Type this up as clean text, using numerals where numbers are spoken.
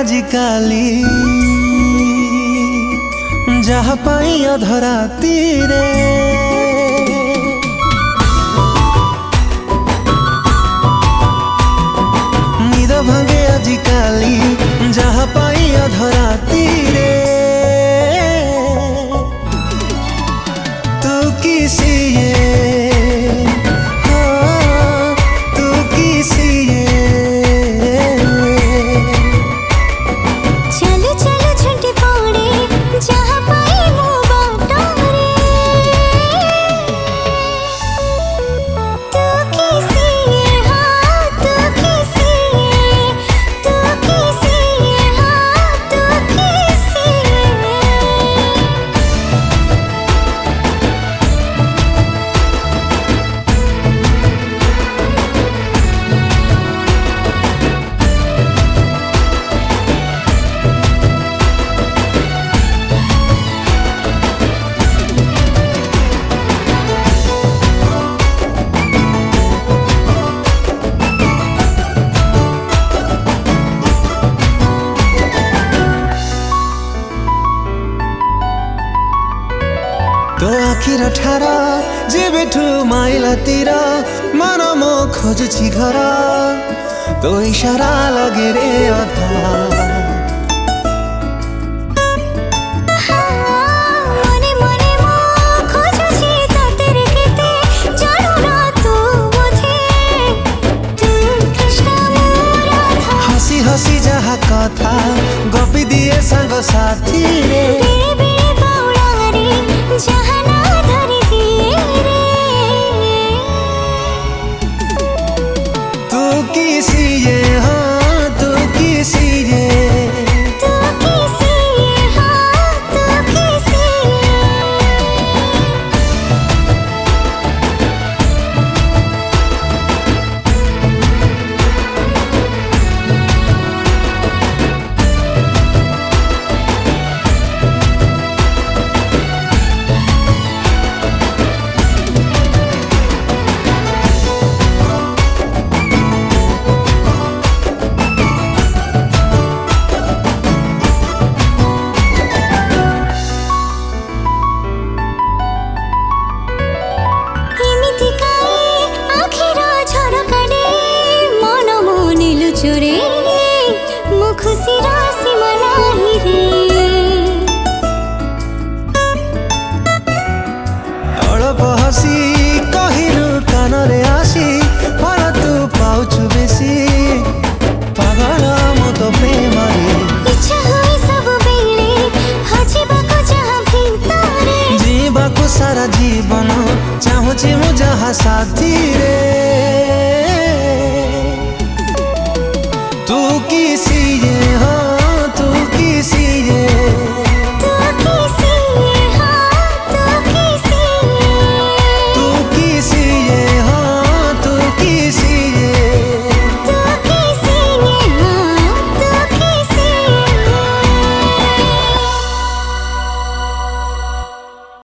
आजिकाली जहाँ पाई अधराती रे निद भांगे आजिकाली जहाँ पाई अधराती रे तू किसी तो आखिर ठार जेबेठु माइलातिर मन मो खोजुछि घर तो इशारा लगे रे अधा हसी हसी जहा कथा गपी दिए संग साथी रे खुशी राशि मनाही रे अड़प हसी कहिलु कानरे आसी फल तू पाउछु बेसी पागल मु तो प्रेम इच्छा हुई सब बेले हजिबाको जहाँ भितरे जीवाको सारा जीवन चाहुछि मु जहाँ साथी रे तू किसी